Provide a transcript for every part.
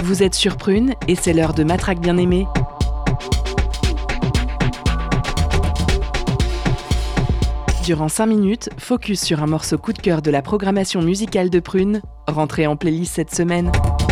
Vous êtes sur Prune et c'est l'heure de Matraque bien-aimée. Durant 5 minutes, focus sur un morceau coup de cœur de la programmation musicale de Prune, rentré en playlist cette semaine.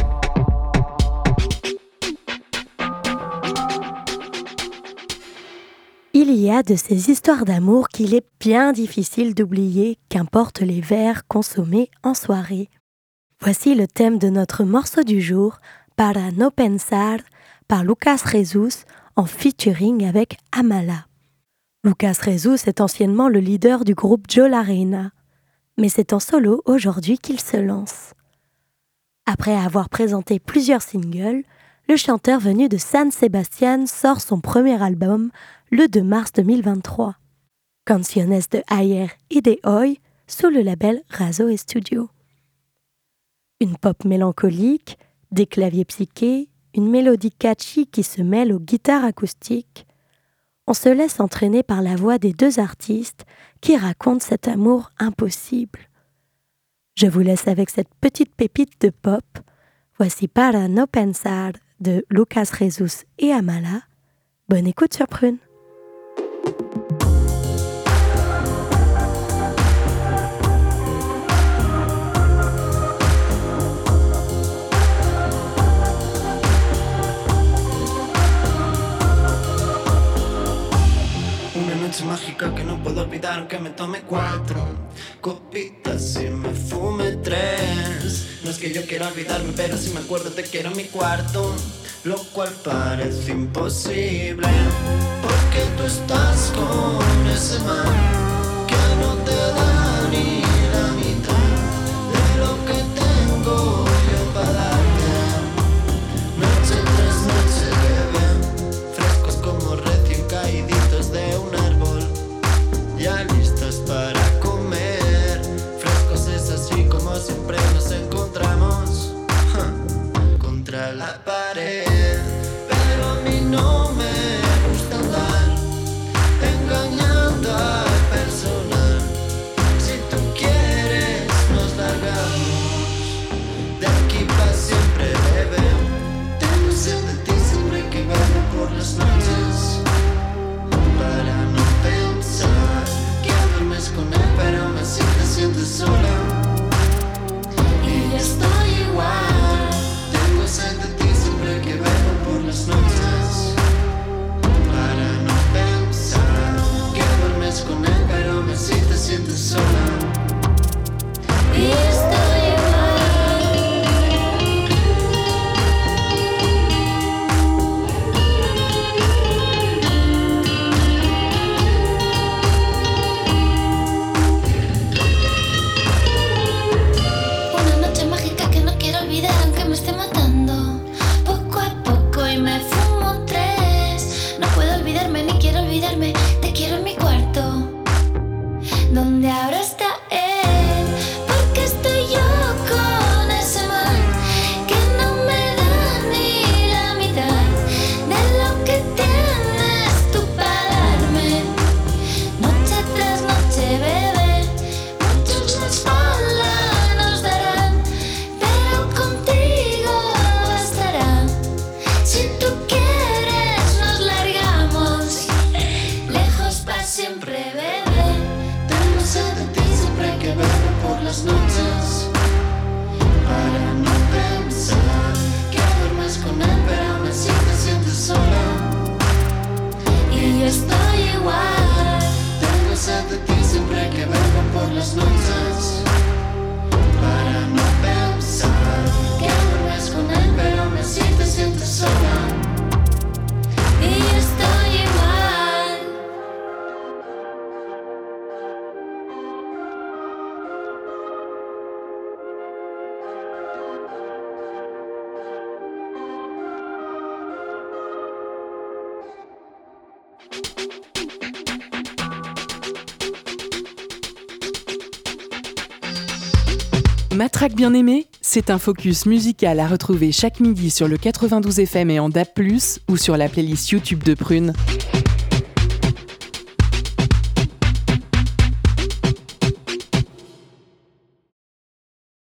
Il y a de ces histoires d'amour qu'il est bien difficile d'oublier, qu'importe les verres consommés en soirée. Voici le thème de notre morceau du jour, Para no pensar, par Lucas Jesus, en featuring avec Amala. Lucas Jesus est anciennement le leader du groupe Joe La Reina, mais c'est en solo aujourd'hui qu'il se lance. Après avoir présenté plusieurs singles, le chanteur venu de San Sebastián sort son premier album le 2 mars 2023, Canciones de Ayer y de Hoy, sous le label Razo Studio. Une pop mélancolique, des claviers psychés, une mélodie catchy qui se mêle aux guitares acoustiques. On se laisse entraîner par la voix des deux artistes qui racontent cet amour impossible. Je vous laisse avec cette petite pépite de pop. Voici Para no pensar de Lucas Jesus et Amala. Bonne écoute sur Prune. Mágica que no puedo olvidar aunque me tome 4 copitas y me fume 3. No es que yo quiera olvidarme, pero si me acuerdo te quiero en mi cuarto, lo cual parece imposible, porque tú estás con ese man que no te da ni la mitad de lo que tengo yo para darte. Noche tras noche bebé, frescos como recién caíditos de un árbol, ya listos para comer. Frescos es así como siempre nos encontramos, contra la pared. Pero a mí no me gusta andar engañando al personal. Si tú quieres nos largamos de aquí para siempre, bebé. Tengo sed de ti siempre que bajo por las noches, para no pensar que duermes con él pero me sientes sola. Y ya estoy igual. Tengo sed de ti siempre que bajo por las noches, para no pensar que duermes con él pero me sientes sola. Y estoy donde ahora está él, porque estoy yo con ese man que no me da ni la mitad de lo que tienes tú para darme. Noche tras noche, bebé, muchos más sola nos darán, pero contigo bastará. Si tú quieres nos largamos lejos para siempre, bebé. Sé de ti siempre que bebo por las noches, para no pensar que duermes con él pero me sientes sola. Y yo estoy igual. Tengo sed de ti siempre que bebo por las noches, para no pensar que duermes con él pero me sientes sola. Y yo estoy igual. Matraque bien-aimée, c'est un focus musical à retrouver chaque midi sur le 92 FM et en DAB+, ou sur la playlist YouTube de Prune.